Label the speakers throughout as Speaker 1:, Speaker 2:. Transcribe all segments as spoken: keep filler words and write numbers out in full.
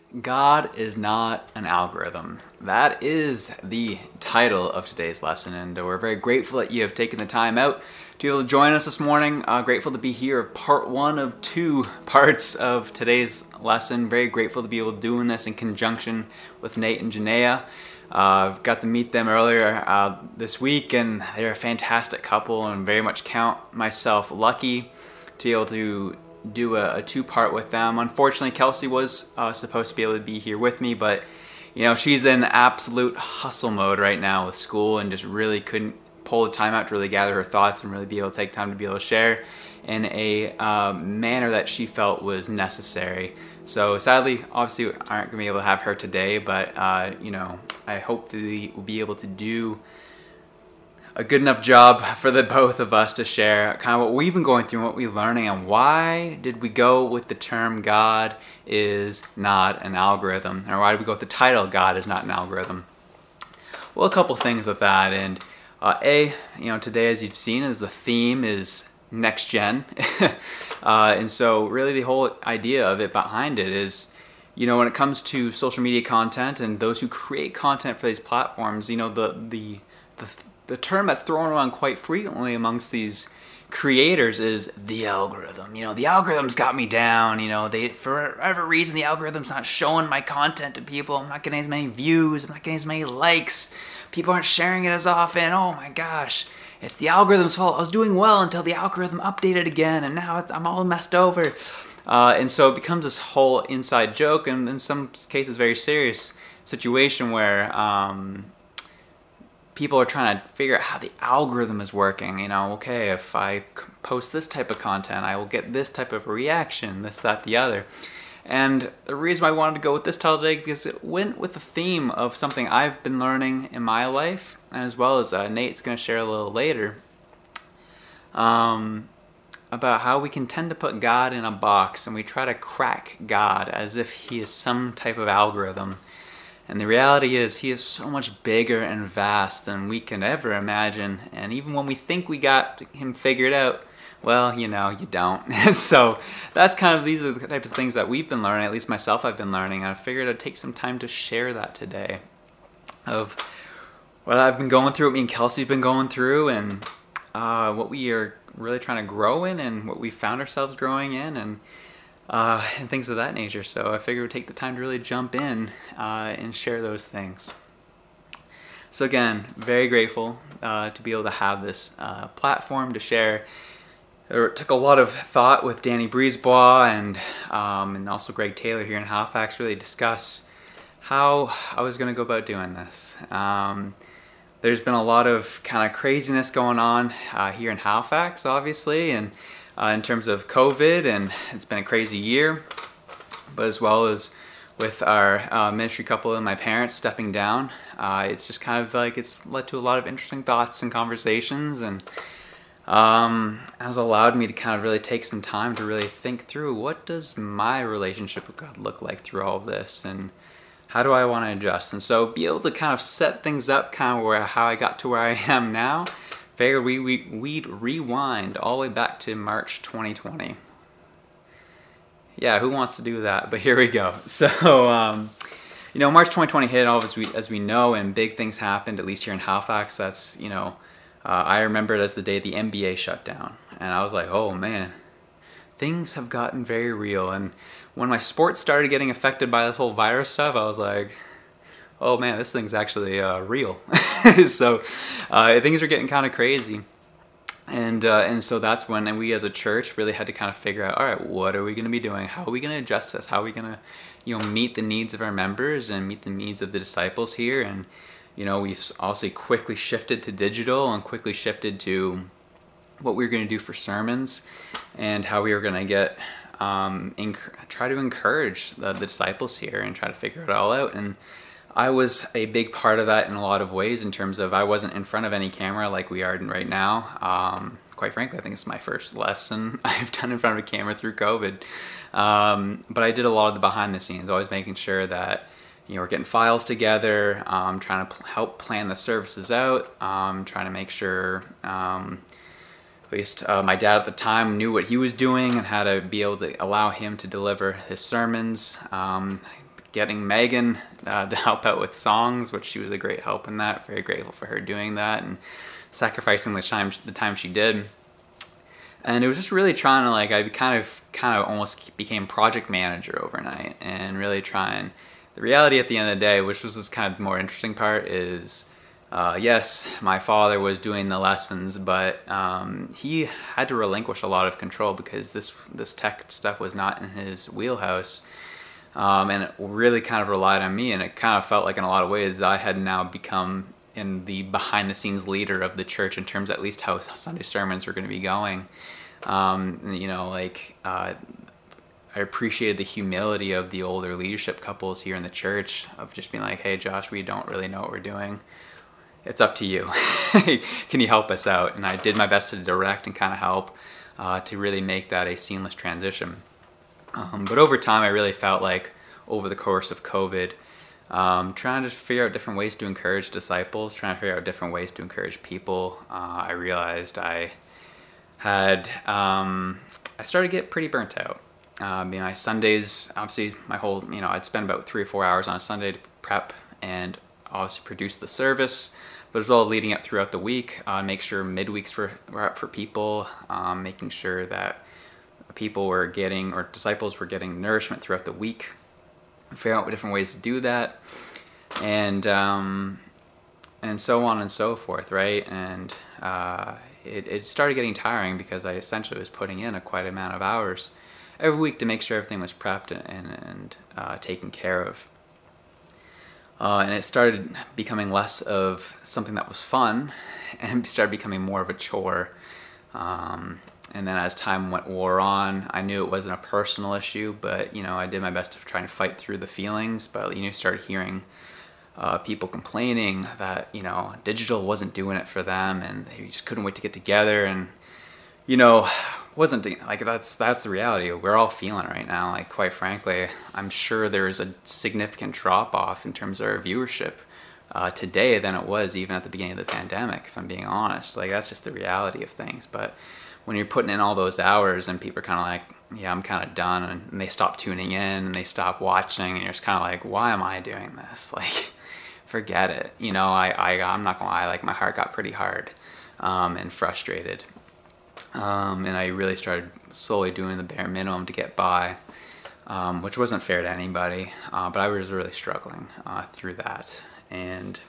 Speaker 1: God is not an algorithm. That is the title of today's lesson, and we're very grateful that you have taken the time out to be able to join us this morning. Uh, grateful to be here, part one of two parts of today's lesson. Very grateful to be able to do this in conjunction with Nate and Janaea. Uh, I've got to meet them earlier uh, this week, and they're a fantastic couple, and very much count myself lucky to be able to do a, a two-part with them. Unfortunately, Kelsey was uh, supposed to be able to be here with me, but you know, she's in absolute hustle mode right now with school and just really couldn't pull the time out to really gather her thoughts and really be able to take time to be able to share in a uh, manner that she felt was necessary. So sadly, obviously, we aren't going to be able to have her today, but uh, you know, I hope that we'll be able to do a good enough job for the both of us to share kind of what we've been going through and what we're learning, and why did we go with the term God is not an algorithm, or why did we go with the title God is not an algorithm. Well, a couple things with that, and uh, a you know today, as you've seen, is the theme is next gen, uh, and so really the whole idea of it behind it is, you know, when it comes to social media content and those who create content for these platforms, you know, the the the The term that's thrown around quite frequently amongst these creators is the algorithm. You know, the algorithm's got me down. You know, they for whatever reason the algorithm's not showing my content to people. I'm not getting as many views. I'm not getting as many likes. People aren't sharing it as often. Oh my gosh, it's the algorithm's fault. I was doing well until the algorithm updated again, and now I'm all messed over. Uh, and so it becomes this whole inside joke, and in some cases very serious situation where Um, people are trying to figure out how the algorithm is working. You know, okay, if I post this type of content, I will get this type of reaction, this, that, the other. And the reason I wanted to go with this title today, because it went with the theme of something I've been learning in my life, as well as uh, Nate's going to share a little later, um, about how we can tend to put God in a box, and we try to crack God as if he is some type of algorithm. And the reality is, he is so much bigger and vast than we can ever imagine. And even when we think we got him figured out, well, you know, you don't. So that's kind of, these are the types of things that we've been learning, at least myself I've been learning. And I figured I'd take some time to share that today, of what I've been going through, what me and Kelsey have been going through, and uh, what we are really trying to grow in, and what we found ourselves growing in, and Uh, and things of that nature. So I figured we'd take the time to really jump in uh, and share those things. So again, very grateful uh, to be able to have this uh, platform to share. It took a lot of thought with Danny Brisebois and um, and also Greg Taylor here in Halifax, really discuss how I was going to go about doing this. Um, there's been a lot of kind of craziness going on uh, here in Halifax, obviously, and Uh, in terms of COVID, and it's been a crazy year, but as well as with our uh, ministry couple and my parents stepping down, uh, it's just kind of like it's led to a lot of interesting thoughts and conversations, and um, has allowed me to kind of really take some time to really think through, what does my relationship with God look like through all of this, and how do I want to adjust? And so be able to kind of set things up kind of where how I got to where I am now. Figured we, we, we'd rewind all the way back to March twenty twenty. Yeah, who wants to do that? But here we go. So, um, you know, March twenty twenty hit, as we, as we know, and big things happened, at least here in Halifax. That's, you know, uh, I remember it as the day the N B A shut down. And I was like, oh man, things have gotten very real. And when my sports started getting affected by this whole virus stuff, I was like, oh man, this thing's actually uh, real. So uh, things are getting kind of crazy. And uh, and so that's when, and we as a church really had to kind of figure out, all right, what are we going to be doing? How are we going to adjust this? How are we going to, you know, meet the needs of our members and meet the needs of the disciples here? And, you know, we've obviously quickly shifted to digital and quickly shifted to what we were going to do for sermons, and how we were going to get, um, try to encourage the, the disciples here and try to figure it all out. And I was a big part of that in a lot of ways, in terms of I wasn't in front of any camera like we are right now. Um, quite frankly, I think it's my first lesson I've done in front of a camera through COVID. Um, but I did a lot of the behind the scenes, always making sure that, you know, we're getting files together, um, trying to pl- help plan the services out, um, trying to make sure um, at least uh, my dad at the time knew what he was doing and how to be able to allow him to deliver his sermons. Um, getting Megan uh, to help out with songs, which she was a great help in that. Very grateful for her doing that and sacrificing the time the time she did. And it was just really trying to, like, I kind of kind of almost became project manager overnight, and really trying. The reality at the end of the day, which was this kind of more interesting part, is uh, yes, my father was doing the lessons, but um, he had to relinquish a lot of control because this this tech stuff was not in his wheelhouse, um, and it really kind of relied on me. And it kind of felt like, in a lot of ways, I had now become in the behind-the-scenes leader of the church in terms, at least, how Sunday sermons were going to be going. Um, you know, like uh, I appreciated the humility of the older leadership couples here in the church of just being like, "Hey, Josh, we don't really know what we're doing. It's up to you. Can you help us out?" And I did my best to direct and kind of help uh, to really make that a seamless transition. Um, but over time, I really felt like, over the course of COVID, Um, trying to figure out different ways to encourage disciples, trying to figure out different ways to encourage people. Uh, I realized I had, um, I started to get pretty burnt out. Um, you know, my Sundays, obviously my whole, you know, I'd spend about three or four hours on a Sunday to prep and obviously produce the service, but as well leading up throughout the week, uh, make sure midweeks were, were up for people, um, making sure that people were getting, or disciples were getting nourishment throughout the week. Figure out different ways to do that, and um, and so on and so forth, right? And uh, it, it started getting tiring because I essentially was putting in a quite amount of hours every week to make sure everything was prepped and, and uh, taken care of. Uh, and it started becoming less of something that was fun, and started becoming more of a chore. Um, And then as time went wore on, I knew it wasn't a personal issue, but, you know, I did my best to try to fight through the feelings. But, you know, started hearing uh, people complaining that, you know, digital wasn't doing it for them, and they just couldn't wait to get together. And, you know, wasn't like, that's that's the reality. We're all feeling it right now. Like, quite frankly, I'm sure there's a significant drop off in terms of our viewership uh, today than it was even at the beginning of the pandemic, if I'm being honest. Like, that's just the reality of things. But when you're putting in all those hours and people are kind of like, yeah, I'm kind of done, and they stop tuning in and they stop watching, and you're just kind of like, why am I doing this? Like, forget it. You know, I, I, I'm not gonna lie, like, my heart got pretty hard um, and frustrated. Um, and I really started slowly doing the bare minimum to get by, um, which wasn't fair to anybody, uh, but I was really struggling uh, through that. And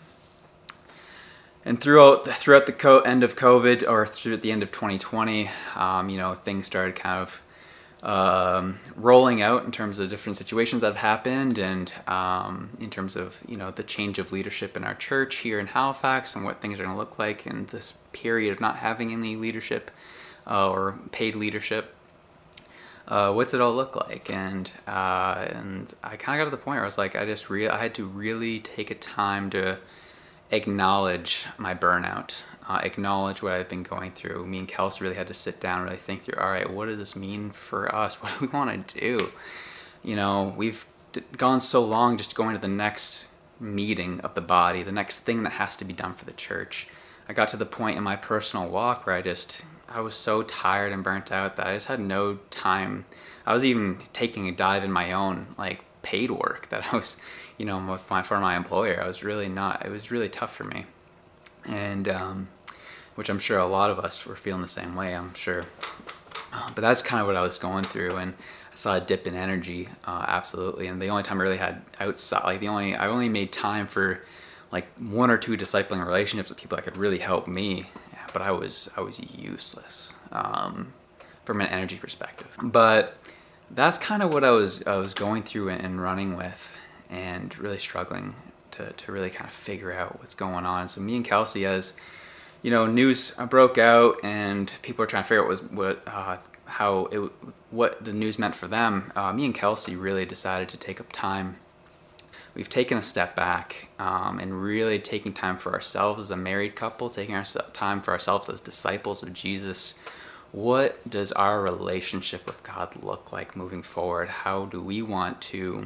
Speaker 1: And throughout throughout the co- end of COVID, or through the end of twenty twenty, um, you know, things started kind of um, rolling out in terms of different situations that have happened, and um, in terms of, you know, the change of leadership in our church here in Halifax, and what things are going to look like in this period of not having any leadership uh, or paid leadership. Uh, what's it all look like? And uh, and I kind of got to the point where I was like, I just re- I had to really take a time to acknowledge my burnout, uh, acknowledge what I've been going through. Me and Kelsey really had to sit down and really think through, all right, what does this mean for us? What do we want to do? You know, we've d- gone so long just going to the next meeting of the body, the next thing that has to be done for the church. I got to the point in my personal walk where I just, I was so tired and burnt out that I just had no time. I was even taking a dive in my own, like, paid work that I was, you know, with my, for my employer. I was really not, it was really tough for me. And, um, which I'm sure a lot of us were feeling the same way, I'm sure. Uh, but that's kind of what I was going through, and I saw a dip in energy, uh, absolutely. And the only time I really had outside, like the only, I only made time for like one or two discipling relationships with people that could really help me. But I was, I was useless, um, from an energy perspective. But that's kind of what I was I was going through and running with, and really struggling to, to really kind of figure out what's going on. So me and Kelsey, as you know, news broke out and people were trying to figure out was what uh, how it what the news meant for them. Uh, me and Kelsey really decided to take up time. We've taken a step back um, and really taking time for ourselves as a married couple, taking our time for ourselves as disciples of Jesus. What does our relationship with God look like moving forward? How do we want to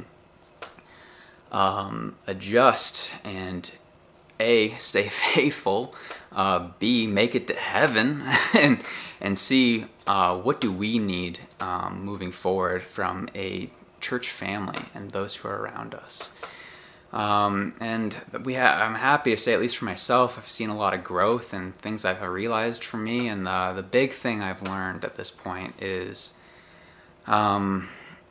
Speaker 1: um, adjust and A, stay faithful, uh, B, make it to heaven, and and C, uh, what do we need um, moving forward from a church family and those who are around us. Um, and we ha- I'm happy to say, at least for myself, I've seen a lot of growth and things I've realized for me. And the, the big thing I've learned at this point is um,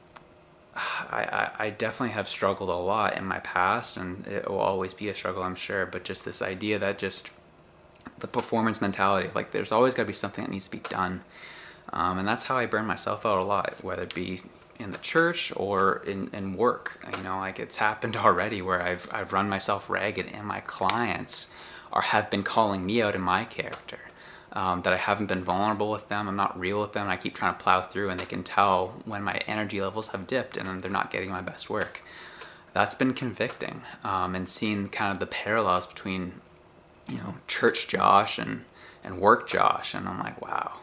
Speaker 1: I, I, I definitely have struggled a lot in my past, and it will always be a struggle, I'm sure. But just this idea that just the performance mentality, like there's always got to be something that needs to be done. Um, and that's how I burn myself out a lot, whether it be in the church or in, in work. You know, like it's happened already where I've I've run myself ragged, and my clients are have been calling me out in my character, um, that I haven't been vulnerable with them, I'm not real with them, and I keep trying to plow through, and they can tell when my energy levels have dipped and they're not getting my best work. That's been convicting, um, and seeing kind of the parallels between, you know, church Josh and and work Josh, and I'm like, wow.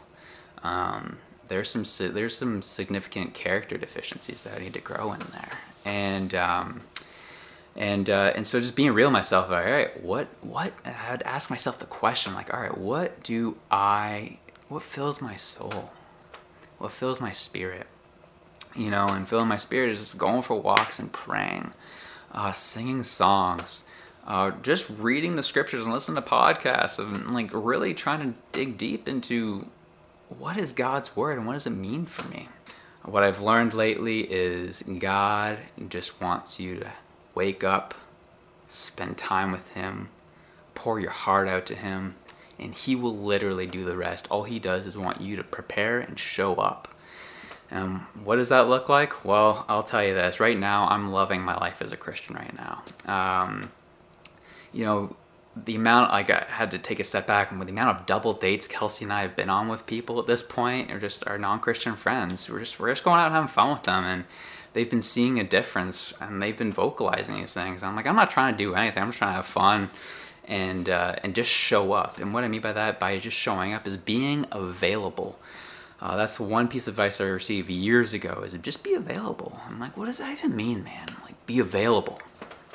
Speaker 1: Um, there's some there's some significant character deficiencies that I need to grow in there, and um, and uh, and so just being real with myself, like, all right, what what I had to ask myself the question, like, all right, what do I, what fills my soul, what fills my spirit, you know, and filling my spirit is just going for walks and praying, uh, singing songs. Uh, just reading the scriptures and listening to podcasts, and like really trying to dig deep into what is God's word and what does it mean for me. What I've learned lately is God just wants you to wake up, spend time with him, pour your heart out to him, and he will literally do the rest. All he does is want you to prepare and show up. Um, what does that look like? Well, I'll tell you this. Right now, I'm loving my life as a Christian right now. Um, you know, the amount, like I had to take a step back, and with the amount of double dates Kelsey and I have been on with people at this point, or just our non-Christian friends, we're just, we're just going out and having fun with them, and they've been seeing a difference, and they've been vocalizing these things. I'm like, I'm not trying to do anything. I'm just trying to have fun and, uh, and just show up. And what I mean by that, by just showing up, is being available. Uh, that's one piece of advice I received years ago, is just be available. I'm like, what does that even mean, man? Like, be available.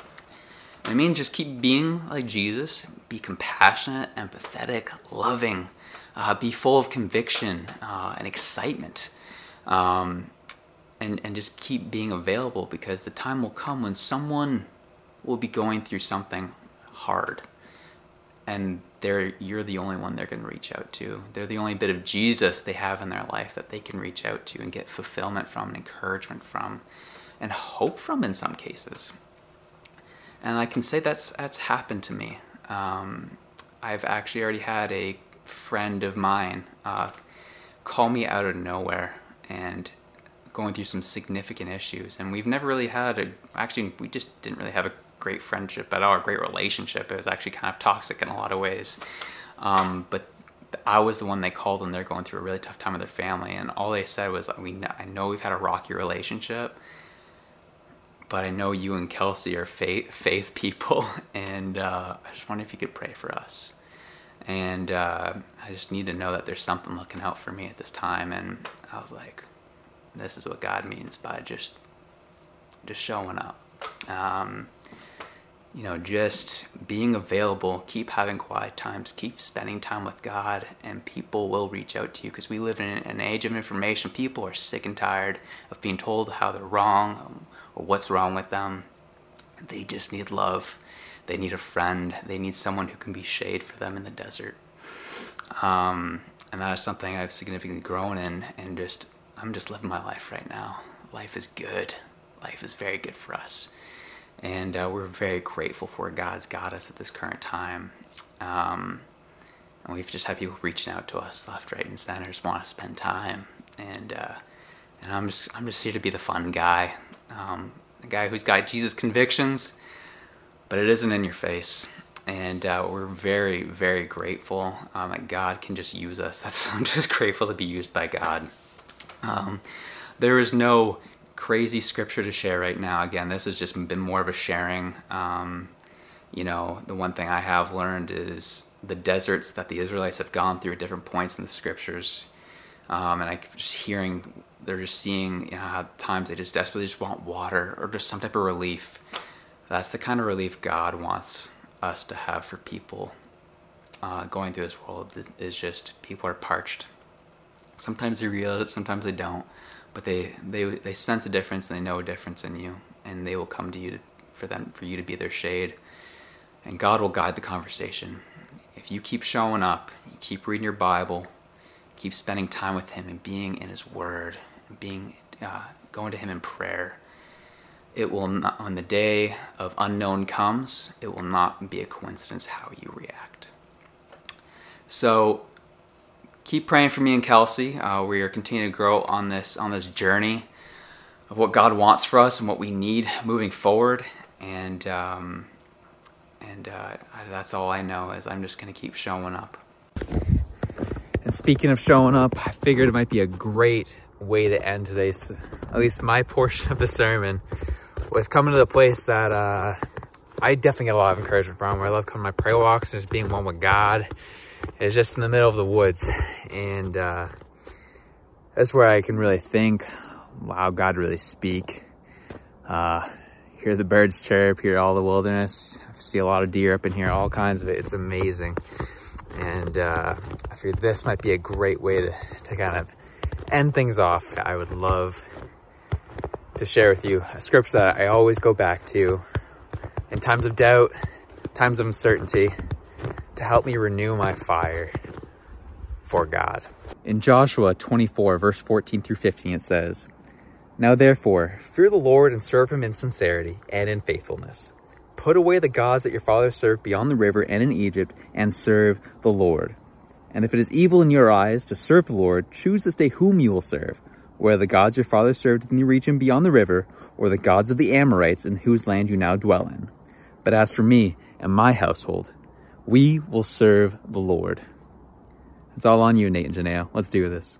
Speaker 1: I mean, just keep being like Jesus, be compassionate, empathetic, loving, uh, be full of conviction uh, and excitement, um, and, and just keep being available, because the time will come when someone will be going through something hard, and they're, you're the only one they're going to reach out to. They're the only bit of Jesus they have in their life that they can reach out to and get fulfillment from, and encouragement from, and hope from in some cases. And I can say that's that's happened to me. Um, I've actually already had a friend of mine uh, call me out of nowhere and going through some significant issues. And we've never really had a, actually, we just didn't really have a great friendship at all, a great relationship. It was actually kind of toxic in a lot of ways. Um, but I was the one they called when they're going through a really tough time with their family. And all they said was, we know, I know we've had a rocky relationship, but I know you and Kelsey are faith, faith people, and uh, I just wonder if you could pray for us. And uh, I just need to know that there's something looking out for me at this time. And I was like, this is what God means by just, just showing up. Um, you know, just being available, keep having quiet times, keep spending time with God, and people will reach out to you, because we live in an age of information. People are sick and tired of being told how they're wrong, um, or what's wrong with them. They just need love. They need a friend. They need someone who can be shade for them in the desert. Um, and that is something I've significantly grown in, and just, I'm just living my life right now. Life is good. Life is very good for us. And uh, we're very grateful for where God's got us at this current time. Um, and we've just had people reaching out to us left, right, and center, just want to spend time. And uh, and I'm just I'm just here to be the fun guy, um, the guy who's got Jesus convictions, but it isn't in your face. And uh, we're very, very grateful um, that God can just use us. That's I'm just grateful to be used by God. Um, there is no crazy scripture to share right now. Again, this has just been more of a sharing. Um, you know, the one thing I have learned is the deserts that the Israelites have gone through at different points in the scriptures. Um, and I just hearing, they're just seeing, you know, how at times they just desperately just want water or just some type of relief. That's the kind of relief God wants us to have for people uh, going through this world. Is just people are parched. Sometimes they realize it, sometimes they don't. but they, they, they sense a difference and they know a difference in you, and they will come to you to, for them, for you to be their shade. And God will guide the conversation. If you keep showing up, you keep reading your Bible, keep spending time with Him and being in His Word, and being uh, going to Him in prayer, it will not, when the day of unknown comes, it will not be a coincidence how you react. So keep praying for me and Kelsey. Uh, we are continuing to grow on this on this journey of what God wants for us and what we need moving forward. And um, and uh, that's all I know, is I'm just going to keep showing up. And speaking of showing up, I figured it might be a great way to end today's, at least my portion of the sermon, with coming to the place that uh, I definitely get a lot of encouragement from, where I love coming to my prayer walks and just being one with God. It's just in the middle of the woods, and uh, that's where I can really think, wow, God really speak. Uh, hear the birds chirp, hear all the wilderness, see a lot of deer up in here, all kinds of it. It's amazing. And uh, I figured this might be a great way to, to kind of end things off. I would love to share with you a scripture that I always go back to in times of doubt, times of uncertainty, to help me renew my fire for God. In Joshua twenty-four, verse fourteen through fifteen, it says, "Now therefore, fear the Lord and serve Him in sincerity and in faithfulness. Put away the gods that your fathers served beyond the river and in Egypt, and serve the Lord. And if it is evil in your eyes to serve the Lord, choose this day whom you will serve, whether the gods your fathers served in the region beyond the river, or the gods of the Amorites in whose land you now dwell in. But as for me and my household, we will serve the Lord." It's all on you, Nate and Janaea. Let's do this.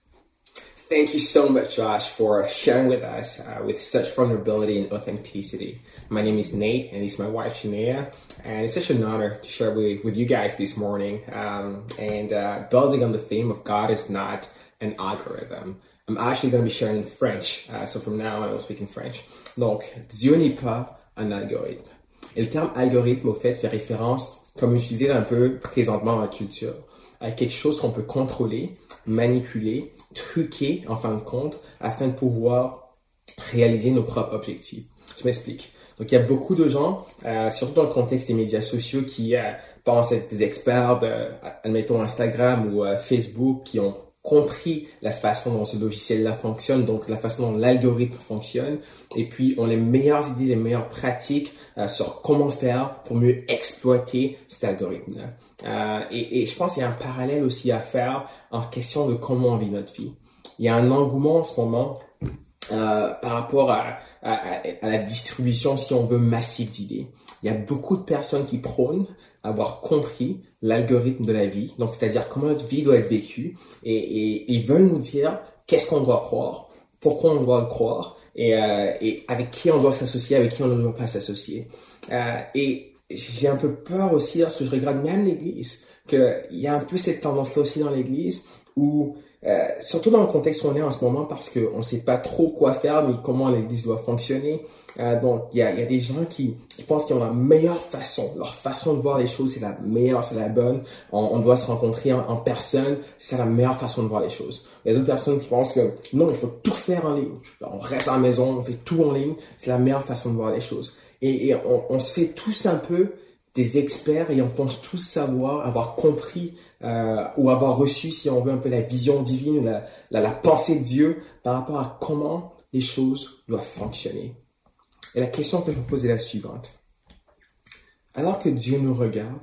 Speaker 2: Thank you so much, Josh, for sharing with us uh, with such vulnerability and authenticity. My name is Nate, and this is my wife, Janaea, and it's such an honor to share with, with you guys this morning. Um, and uh, building on the theme of God is not an algorithm. I'm actually going to be sharing in French, uh, so from now on, I will speak in French. Donc, Dieu n'est pas un algorithme. Et le terme algorithme, au fait, fait référence, comme utilisé un peu présentement dans la culture, à quelque chose qu'on peut contrôler, manipuler, truquer, en fin de compte, afin de pouvoir réaliser nos propres objectifs. Je m'explique. Donc, il y a beaucoup de gens, euh, surtout dans le contexte des médias sociaux, qui euh, pensent être des experts de, admettons, Instagram ou euh, Facebook, qui ont compris la façon dont ce logiciel-là fonctionne, donc la façon dont l'algorithme fonctionne, et puis ont les meilleures idées, les meilleures pratiques euh, sur comment faire pour mieux exploiter cet algorithme-là. Euh, et, et je pense qu'il y a un parallèle aussi à faire en question de comment on vit notre vie. Il y a un engouement en ce moment euh, par rapport à, à, à la distribution, si on veut, massive d'idées. Il y a beaucoup de personnes qui prônent avoir compris l'algorithme de la vie, donc c'est-à-dire comment notre vie doit être vécue, et, et ils veulent nous dire qu'est-ce qu'on doit croire, pourquoi on doit le croire, et, euh, et avec qui on doit s'associer, avec qui on ne doit pas s'associer. Euh, et j'ai un peu peur aussi, lorsque je regarde même l'Église, qu'il y a un peu cette tendance-là aussi dans l'Église, où, euh, surtout dans le contexte où on est en ce moment, parce qu'on ne sait pas trop quoi faire, ni comment l'Église doit fonctionner. Euh, donc, il y a, il y a des gens qui, qui pensent qu'ils ont la meilleure façon. Leur façon de voir les choses, c'est la meilleure, c'est la bonne. On, on doit se rencontrer en, en personne, c'est la meilleure façon de voir les choses. Il y a d'autres personnes qui pensent que non, il faut tout faire en ligne. On reste à la maison, on fait tout en ligne, c'est la meilleure façon de voir les choses. Et, et on, on se fait tous un peu des experts et on pense tous savoir, avoir compris euh, ou avoir reçu, si on veut, un peu la vision divine, la, la, la pensée de Dieu par rapport à comment les choses doivent fonctionner. Et la question que je me pose est la suivante. Alors que Dieu nous regarde,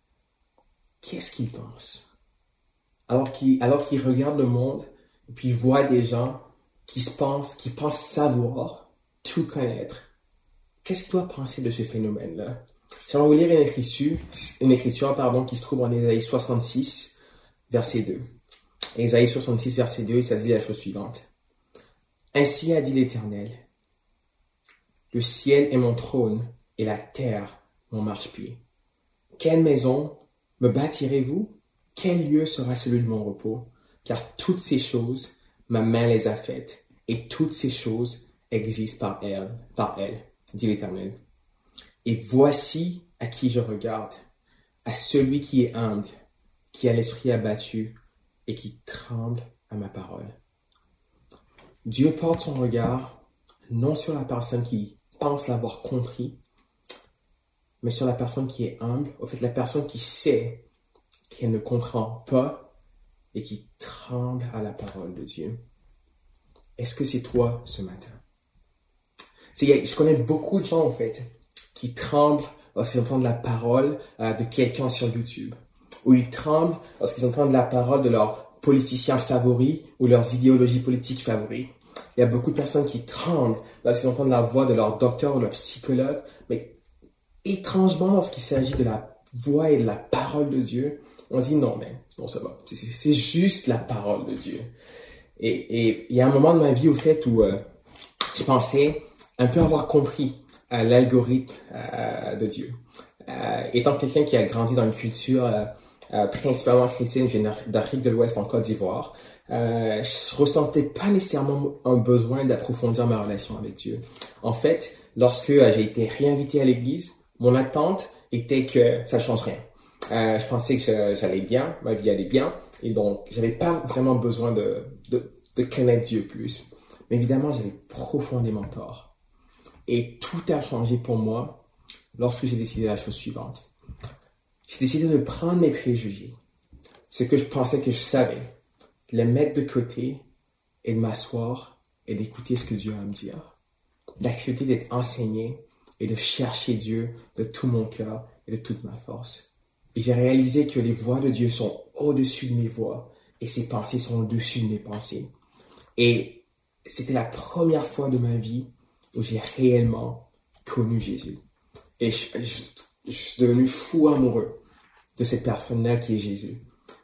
Speaker 2: qu'est-ce qu'il pense? Alors qu'il, alors qu'il regarde le monde et puis il voit des gens qui se pensent, qui pensent savoir, tout connaître, qu'est-ce qu'il doit penser de ce phénomène-là? J'aimerais vous lire une écriture, une écriture pardon, qui se trouve en Ésaïe soixante-six, verset deux. Ésaïe soixante-six, verset deux, et ça dit la chose suivante. « Ainsi a dit l'Éternel, le ciel est mon trône et la terre mon marchepied. Quelle maison me bâtirez-vous? Quel lieu sera celui de mon repos? Car toutes ces choses, ma main les a faites, et toutes ces choses existent par elle, par elle, dit l'Éternel. Et voici à qui je regarde, à celui qui est humble, qui a l'esprit abattu et qui tremble à ma parole. » Dieu porte son regard non sur la personne qui pense l'avoir compris, mais sur la personne qui est humble, au fait, la personne qui sait qu'elle ne comprend pas et qui tremble à la parole de Dieu. Est-ce que c'est toi ce matin? C'est, je connais beaucoup de gens, en fait, qui tremblent lorsqu'ils entendent la parole euh, de quelqu'un sur YouTube, ou ils tremblent lorsqu'ils entendent la parole de leur politicien favori ou leurs idéologies politiques favoris. Il y a beaucoup de personnes qui tremblent lorsqu'ils entendent la voix de leur docteur ou leur psychologue, mais étrangement, lorsqu'il s'agit de la voix et de la parole de Dieu, on se dit non, mais non, ça va. C'est, c'est juste la parole de Dieu. Et, et il y a un moment de ma vie, au fait, où euh, je pensais un peu avoir compris euh, l'algorithme euh, de Dieu. Euh, étant quelqu'un qui a grandi dans une culture euh, euh, principalement chrétienne, je viens d'Afrique de l'Ouest, en Côte d'Ivoire, euh, je ressentais pas nécessairement un besoin d'approfondir ma relation avec Dieu. En fait, lorsque euh, j'ai été réinvité à l'église, mon attente était que ça change rien. Euh, je pensais que je, j'allais bien, ma vie allait bien, et donc j'avais pas vraiment besoin de, de, de connaître Dieu plus. Mais évidemment, j'avais profondément tort. Et tout a changé pour moi lorsque j'ai décidé la chose suivante. J'ai décidé de prendre mes préjugés, ce que je pensais que je savais, de les mettre de côté et de m'asseoir et d'écouter ce que Dieu a à me dire. D'accepter d'être enseigné et de chercher Dieu de tout mon cœur et de toute ma force. Et j'ai réalisé que les voix de Dieu sont au-dessus de mes voix et ses pensées sont au-dessus de mes pensées. Et c'était la première fois de ma vie où j'ai réellement connu Jésus. Et je, je, je suis devenu fou amoureux de cette personne-là qui est Jésus.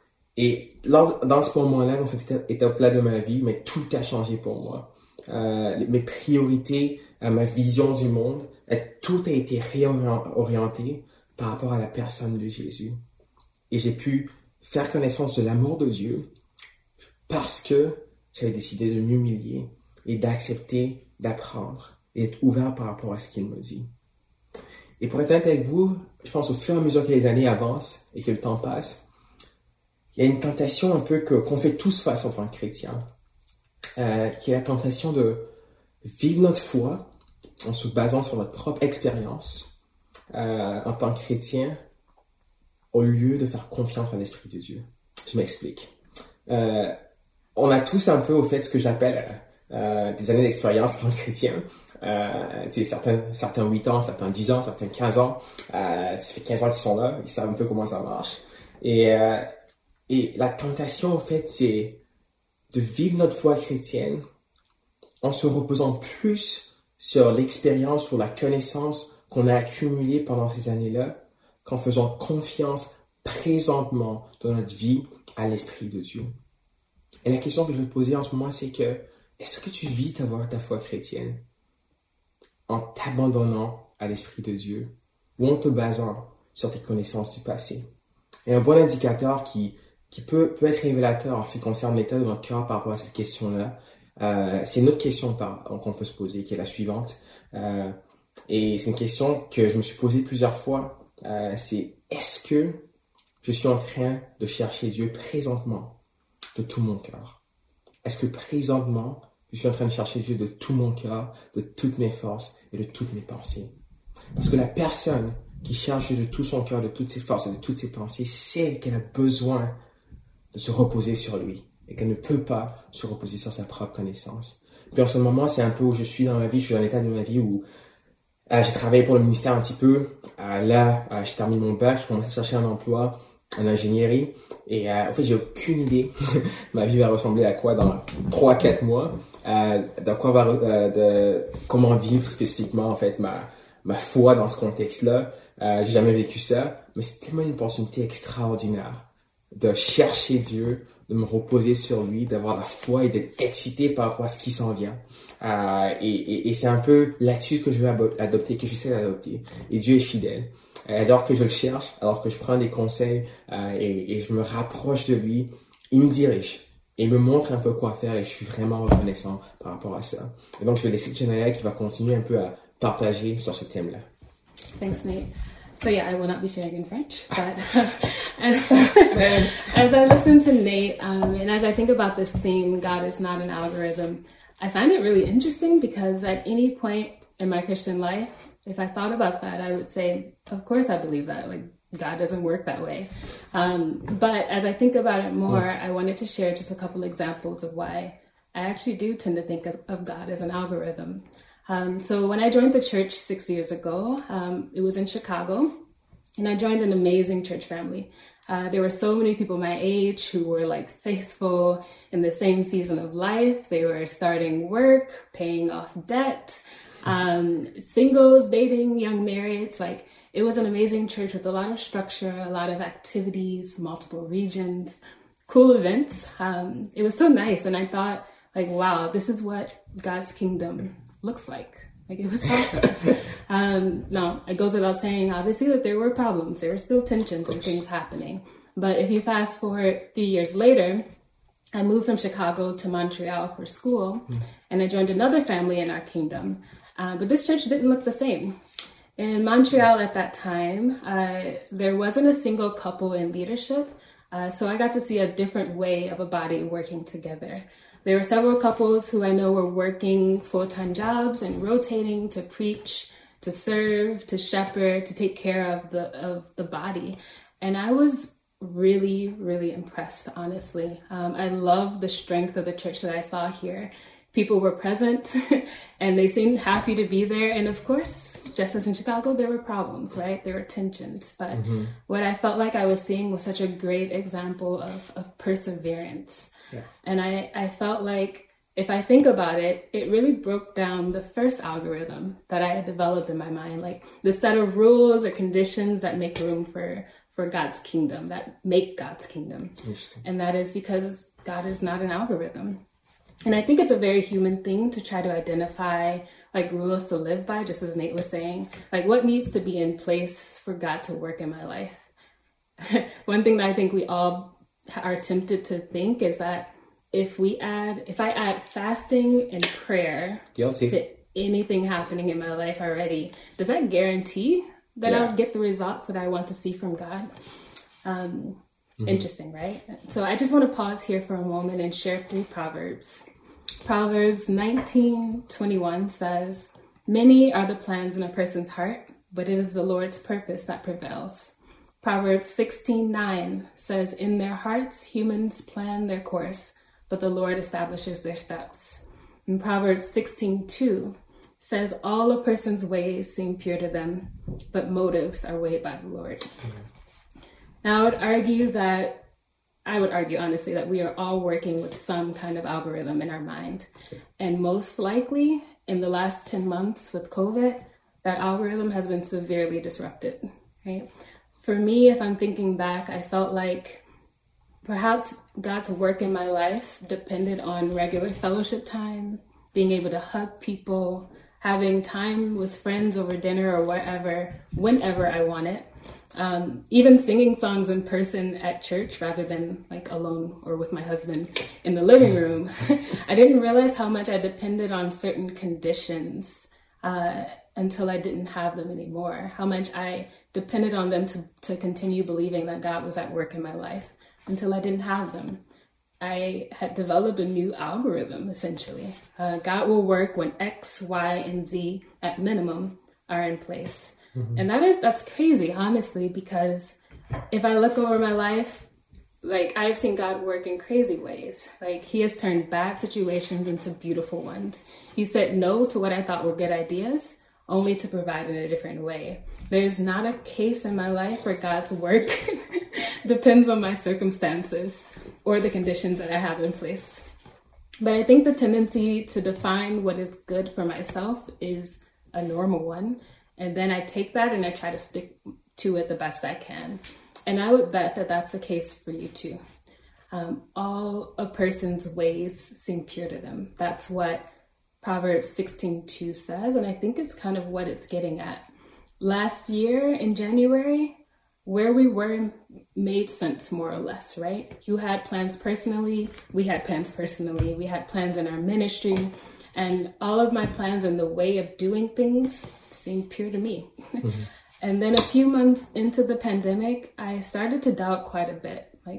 Speaker 2: Et là, dans ce moment-là, dans cette étape-là de ma vie, mais tout a changé pour moi. Euh, mes priorités, euh, ma vision du monde, euh, tout a été réorienté par rapport à la personne de Jésus. Et j'ai pu faire connaissance de l'amour de Dieu parce que j'avais décidé de m'humilier et d'accepter, d'apprendre et d'être ouvert par rapport à ce qu'il me dit. Et pour être honnête avec vous, je pense au fur et à mesure que les années avancent et que le temps passe, il y a une tentation un peu que, qu'on fait tous face en tant que chrétiens, euh, qui est la tentation de vivre notre foi en se basant sur notre propre expérience euh, en tant que chrétien, au lieu de faire confiance à l'Esprit de Dieu. Je m'explique. Euh, on a tous un peu au fait ce que j'appelle euh, des années d'expérience en tant que chrétien. Euh, certains, certains huit ans, certains dix ans, certains quinze ans. Euh, ça fait quinze ans qu'ils sont là, ils savent un peu comment ça marche. Et, euh, et la tentation, en fait, c'est de vivre notre foi chrétienne en se reposant plus sur l'expérience ou la connaissance qu'on a accumulée pendant ces années-là, qu'en faisant confiance présentement dans notre vie à l'Esprit de Dieu. Et la question que je vais te poser en ce moment, c'est que, est-ce que tu vis ta, ta foi chrétienne en t'abandonnant à l'Esprit de Dieu ou en te basant sur tes connaissances du passé? Et un bon indicateur qui, qui peut, peut être révélateur en ce qui concerne l'état de notre cœur par rapport à cette question-là, euh, c'est une autre question par, qu'on peut se poser, qui est la suivante. Euh, et c'est une question que je me suis posée plusieurs fois. Euh, c'est, est-ce que je suis en train de chercher Dieu présentement de tout mon cœur? Est-ce que présentement, je suis en train de chercher Dieu de tout mon cœur, de toutes mes forces et de toutes mes pensées? Parce que la personne qui cherche Dieu de tout son cœur, de toutes ses forces et de toutes ses pensées, sait qu'elle a besoin de se reposer sur lui et qu'elle ne peut pas se reposer sur sa propre connaissance. Puis en ce moment, c'est un peu où je suis dans ma vie, je suis dans l'état de ma vie où euh, j'ai travaillé pour le ministère un petit peu. Euh, là, euh, je termine mon bac, je commence à chercher un emploi en ingénierie. Et euh, en fait, j'ai aucune idée ma vie va ressembler à quoi dans trois à quatre mois. Euh, de quoi va, euh, de comment vivre spécifiquement en fait ma ma foi dans ce contexte-là. Euh, j'ai jamais vécu ça, mais c'est tellement une opportunité extraordinaire de chercher Dieu, de me reposer sur lui, d'avoir la foi et d'être excité par rapport à ce qui s'en vient. Euh, et, et, et c'est un peu là-dessus que je vais adopter, que j'essaie d'adopter. Et Dieu est fidèle. Alors que je le cherche, alors que je prends des conseils euh, et, et je me rapproche de lui, il me dirige et me montre un peu quoi faire et je suis vraiment reconnaissant par rapport à ça. Et donc, je vais laisser Janaya qui va continuer un peu à partager sur ce thème-là.
Speaker 3: Thanks, Nate. So yeah, I will not be sharing in French, but as, as I listen to Nate um, and as I think about this theme, God is not an algorithm, I find it really interesting because at any point in my Christian life, if I thought about that, I would say, of course I believe that. Like, God doesn't work that way. Um, but as I think about it more, I wanted to share just a couple examples of why I actually do tend to think of, of God as an algorithm. Um, so when I joined the church six years ago, um, it was in Chicago, and I joined an amazing church family. Uh, there were so many people my age who were like faithful in the same season of life. They were starting work, paying off debt, um, singles, dating, young marrieds. Like, it was an amazing church with a lot of structure, a lot of activities, multiple regions, cool events. Um, it was so nice. And I thought, like, wow, this is what God's kingdom looks like. Like, it was awesome. um, now, it goes without saying, obviously, that there were problems. There were still tensions and things happening. But if you fast forward three years later, I moved from Chicago to Montreal for school, mm. and I joined another family in our kingdom. Uh, but this church didn't look the same. In Montreal at that time, uh, there wasn't a single couple in leadership. Uh, so I got to see a different way of a body working together. There were several couples who I know were working full-time jobs and rotating to preach, to serve, to shepherd, to take care of the of the body. And I was really, really impressed, honestly. Um, I love the strength of the church that I saw here. People were present and they seemed happy to be there. And of course, just as in Chicago, there were problems, right? There were tensions. But mm-hmm. what I felt like I was seeing was such a great example of, of perseverance. Yeah. And I, I felt like, if I think about it, it really broke down the first algorithm that I had developed in my mind, like the set of rules or conditions that make room for, for God's kingdom, that make God's kingdom.
Speaker 2: Interesting.
Speaker 3: And that is because God is not an algorithm. And I think it's a very human thing to try to identify like rules to live by, just as Nate was saying, like what needs to be in place for God to work in my life. One thing that I think we all are tempted to think is that if we add, if I add fasting and prayer
Speaker 2: Guilty.
Speaker 3: to anything happening in my life already, does that guarantee that yeah. I'll get the results that I want to see from God? Um, mm-hmm. Interesting, right? So I just want to pause here for a moment and share three Proverbs. Proverbs nineteen twenty-one says, "Many are the plans in a person's heart, but it is the Lord's purpose that prevails." Proverbs sixteen nine says, "In their hearts humans plan their course, but the Lord establishes their steps." And Proverbs sixteen two says, "All a person's ways seem pure to them, but motives are weighed by the Lord." Mm-hmm. Now, I would argue that, I would argue honestly that we are all working with some kind of algorithm in our mind. And most likely, in the last ten months with COVID, that algorithm has been severely disrupted, right? For me, if I'm thinking back, I felt like perhaps God's work in my life depended on regular fellowship time, being able to hug people, having time with friends over dinner or whatever, whenever I want it. Um, even singing songs in person at church rather than like alone or with my husband in the living room. I didn't realize how much I depended on certain conditions uh, until I didn't have them anymore. How much I depended on them to, to continue believing that God was at work in my life until I didn't have them. I had developed a new algorithm, essentially. Uh, God will work when X, Y, and Z at minimum are in place. Mm-hmm. And that is, that's crazy, honestly, because if I look over my life, like I've seen God work in crazy ways. Like he has turned bad situations into beautiful ones. He said no to what I thought were good ideas, only to provide in a different way. There's not a case in my life where God's work depends on my circumstances or the conditions that I have in place. But I think the tendency to define what is good for myself is a normal one. And then I take that and I try to stick to it the best I can. And I would bet that that's the case for you too. Um, all a person's ways seem pure to them. That's what Proverbs sixteen two says. And I think it's kind of what it's getting at. Last year in January, where we were made sense more or less, right? You had plans personally. We had plans personally. We had plans in our ministry. And all of my plans and the way of doing things seemed pure to me. Mm-hmm. And then a few months into the pandemic, I started to doubt quite a bit. Like,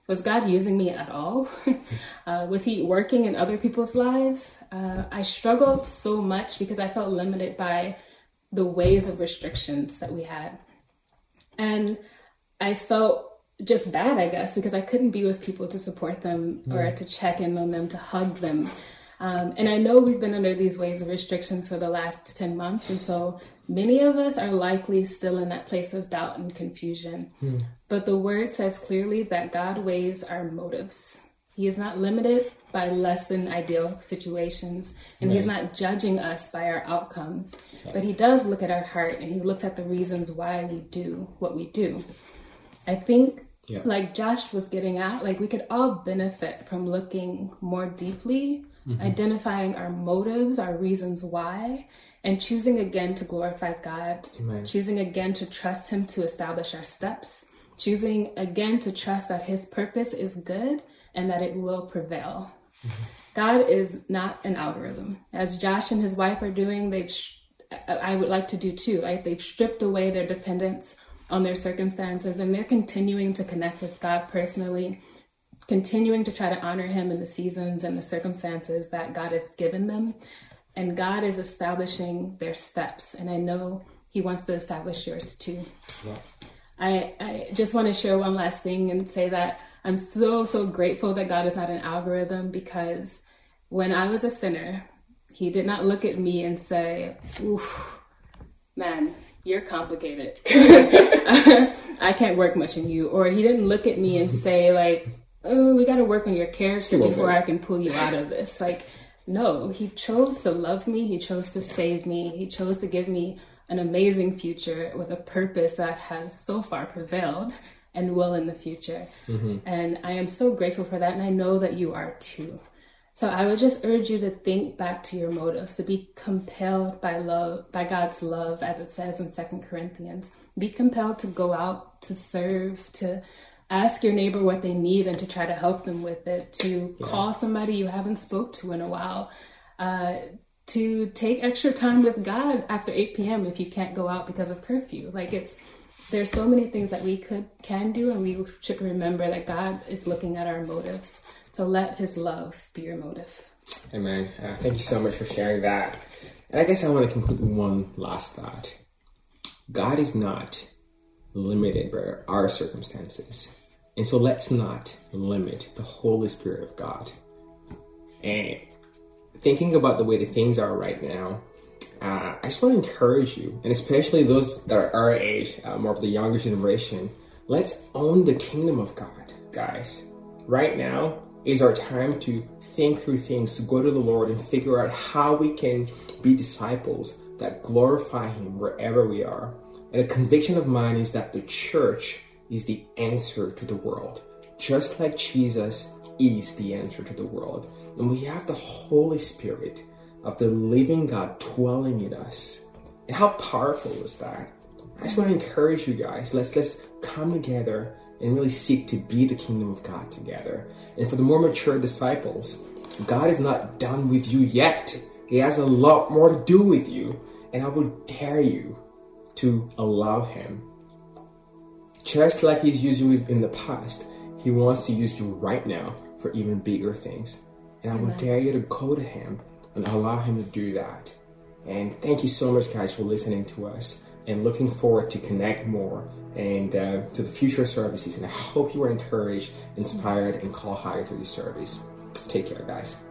Speaker 3: was God using me at all? uh, was he working in other people's lives? Uh, I struggled so much because I felt limited by the ways of restrictions that we had. And I felt just bad, I guess, because I couldn't be with people to support them mm. or to check in on them, to hug them. Um, and I know we've been under these waves of restrictions for the last ten months. And so many of us are likely still in that place of doubt and confusion. Mm. But the word says clearly that God weighs our motives. He is not limited by less than ideal situations. And right. he's not judging us by our outcomes. Okay. But he does look at our heart, and he looks at the reasons why we do what we do. I think yeah. like Josh was getting at, like we could all benefit from looking more deeply, mm-hmm. identifying our motives, our reasons why, and choosing again to glorify God, Amen. Choosing again to trust him to establish our steps, choosing again to trust that his purpose is good and that it will prevail. Mm-hmm. God is not an algorithm. As Josh and his wife are doing, they've, sh- I would like to do too, right? They've stripped away their dependence on their circumstances, and they're continuing to connect with God personally, continuing to try to honor him in the seasons and the circumstances that God has given them. And God is establishing their steps. And I know he wants to establish yours too. Yeah. I, I just want to share one last thing and say that I'm so, so grateful that God is not an algorithm, because when I was a sinner, he did not look at me and say, oof, man, you're complicated. I can't work much in you. Or he didn't look at me and say like, oh, we got to work on your character before I can pull you out of this. Like, no, he chose to love me. He chose to save me. He chose to give me an amazing future with a purpose that has so far prevailed and will in the future. Mm-hmm. And I am so grateful for that. And I know that you are too. So I would just urge you to think back to your motives, to be compelled by love, by God's love, as it says in Second Corinthians. Be compelled to go out, to serve, to ask your neighbor what they need and to try to help them with it, to yeah. call somebody you haven't spoke to in a while, uh, to take extra time with God after eight p.m. if you can't go out because of curfew. Like it's, there's so many things that we could, can do, and we should remember that God is looking at our motives. So let his love be your motive.
Speaker 2: Amen. Uh, thank you so much for sharing that. And I guess I want to conclude with one last thought. God is not limited by our circumstances. And so let's not limit the Holy Spirit of God. And thinking about the way the things are right now, uh, I just want to encourage you, and especially those that are our age, uh, more of the younger generation, let's own the kingdom of God, guys. Right now is our time to think through things, to go to the Lord and figure out how we can be disciples that glorify him wherever we are. And a conviction of mine is that the church is the answer to the world, just like Jesus is the answer to the world. And we have the Holy Spirit of the living God dwelling in us. And how powerful is that? I just want to encourage you guys, let's let's come together and really seek to be the kingdom of God together. And for the more mature disciples, God is not done with you yet. He has a lot more to do with you. And I would dare you to allow him. Just like he's used you in the past, he wants to use you right now for even bigger things. And I would dare you to go to him and allow him to do that. And thank you so much, guys, for listening to us, and looking forward to connect more and uh, to the future services. And I hope you are encouraged, inspired, and called higher through this service. Take care, guys.